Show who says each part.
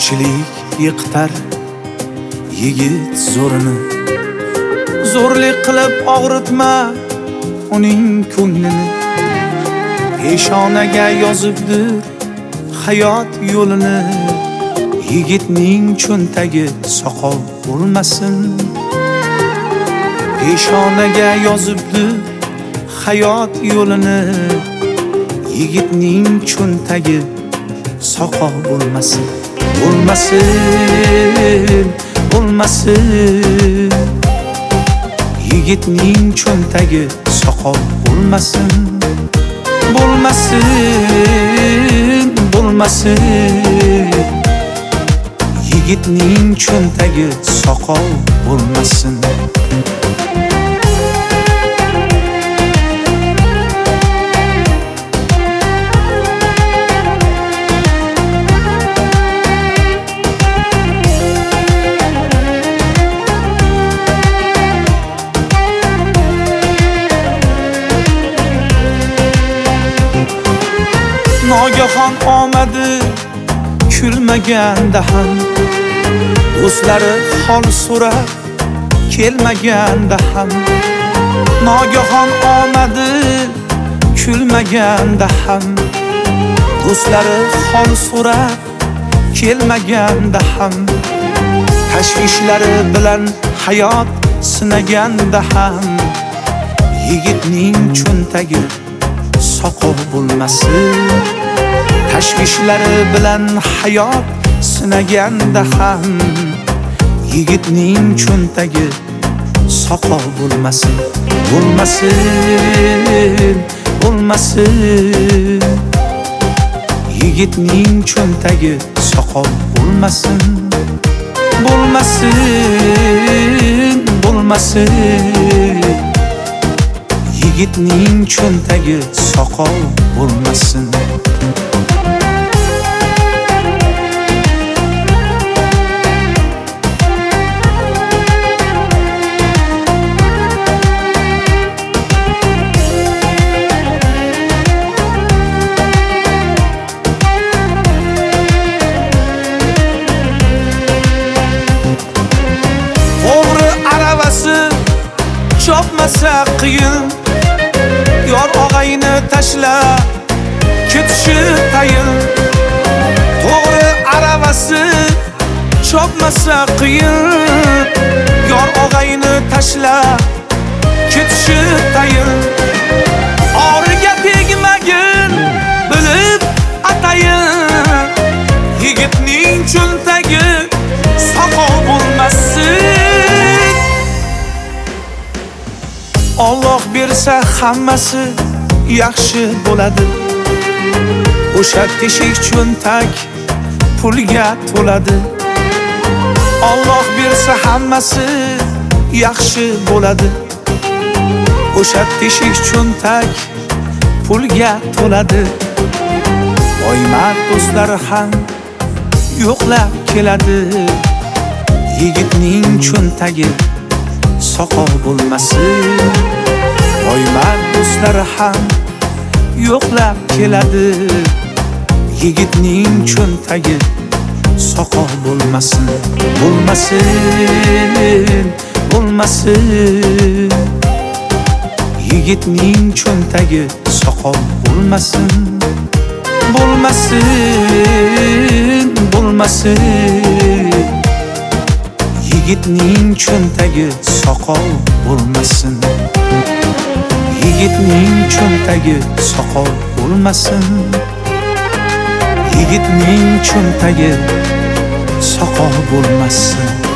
Speaker 1: Ko'pchilik yiqitar yigit zo'rini, zo'rlik qilib og'ritma uning ko'nglini. Peshonaga yozibdir hayot yo'lini, yigitning cho'ntagi soqov bo'lmasin. Peshonaga yozibdir hayot yo'lini, yigitning cho'ntagi soqov bo'lmasin. Bo'lmasin, bo'lmasin, yigitning cho'ntagi soqov bo'lmasin. Bo'lmasin, bo'lmasin, yigitning cho'ntagi soqov bo'lmasin. Nogahon omadi kulmaganda ham, do'stlari hol so'rab kelmaganda ham. Nogahon omadi kulmaganda ham, do'stlari hol so'rab kelmaganda ham. Tashvishlari bilan hayot sinaganda ham, yigitning cho'ntagi soqov bo'lmasin. Tashvishlari bilan hayot sinaganda ham, yigitning cho'ntagi soqov bo'lmasin. Bo'lmasin, bo'lmasin, yigitning cho'ntagi soqov bo'lmasin. Bo'lmasin, bo'lmasin, yigitning cho'ntagi soqov bo'lmasin. To'g'ri aravasi chopmasa qiyin, yor og'ayni tashlab ketishi tayin. To'g'ri aravasi chopmasa qiyin, yor og'ayni tashlab ketishi tayin. Origa tegmagin bilib atayin, yigitning cho'ntagi soqov bo'lmasin. Alloh bersa hammasi yaxshi bo'ladi. O'sha teshik cho'ntak pulga to'ladi. Alloh bersa hammasi yaxshi bo'ladi. O'sha teshik cho'ntak pulga to'ladi. Boymat do'stlari ham yo'qlab keladi. Yigitning cho'ntagi soqov bo'lmasin. Boymat do'stlari ham yo'qlab keladi. Yigitning cho'ntagi soqov bo'lmasin. Bo'lmasin, bo'lmasin, yigitning cho'ntagi soqov bo'lmasin. Bo'lmasin, bo'lmasin, yigitning cho'ntagi soqov bo'lmasin. Yigitning cho'ntagi soqov bo'lmasin. Yigitning cho'ntagi soqov bo'lmasin.